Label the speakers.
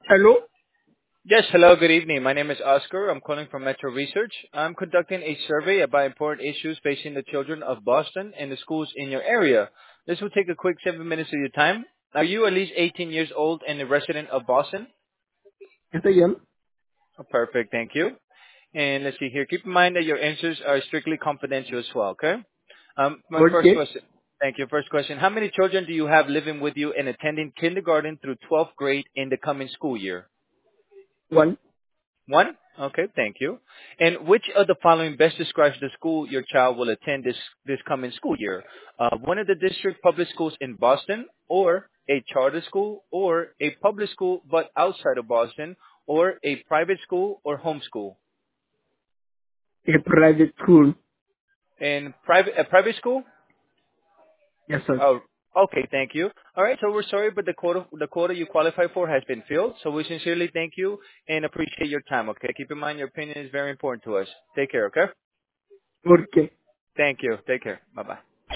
Speaker 1: Hello?
Speaker 2: Yes, hello, good evening. My name is Oscar. I'm calling from Metro Research. I'm conducting a survey about important issues facing the children of Boston and the schools in your area. This will take a quick 7 minutes of your time. Are you at least 18 years old and a resident of Boston?
Speaker 1: Yes, I am.
Speaker 2: Oh, perfect, thank you. And let's see here. Keep in mind that your answers are strictly confidential as well, okay? My first
Speaker 1: Okay.
Speaker 2: question. Thank you. First question. How many children do you have living with you and attending kindergarten through 12th grade in the coming school year?
Speaker 1: One.
Speaker 2: One? Okay, thank you. And which of the following best describes the school your child will attend this coming school year? One of the district public schools in Boston, or a charter school, or a public school but outside of Boston, or a private school or homeschool?
Speaker 1: A private school.
Speaker 2: And a private school?
Speaker 1: Yes, sir.
Speaker 2: Oh, okay, thank you. All right, so we're sorry, but the quota you qualify for has been filled. So we sincerely thank you and appreciate your time. Okay, keep in mind your opinion is very important to us. Take care. Okay.
Speaker 1: Okay.
Speaker 2: Thank you. Take care. Bye-bye.